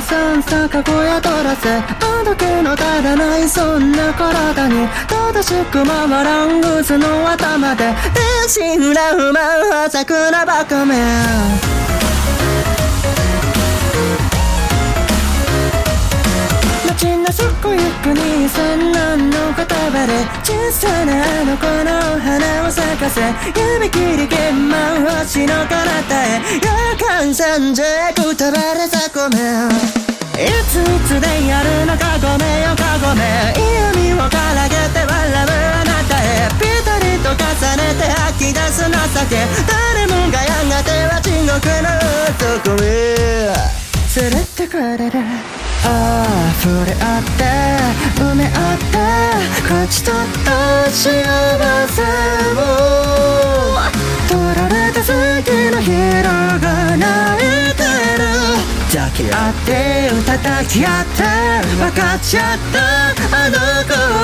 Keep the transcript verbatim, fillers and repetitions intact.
さんさかごや取らせあどけのたらないそんな体に正しく回らんグズの頭で天真ら不満はさくなバカめ街の底行くにせんねんの片場で小さなあの子の花を咲かせ指切り鍵盤星の彼方へ夜間三十くたばれさこめいついつでやるのかごめんよかごめん嫌味をからげて笑うあなたへぴたりと重ねて吐き出す情け誰もがやがては地獄の底へ連れてかれるあふれあって埋め合って勝ち取った幸せを取られた好きなヒーローが泣いてる抱き合って叩き合って分かっちゃったあの子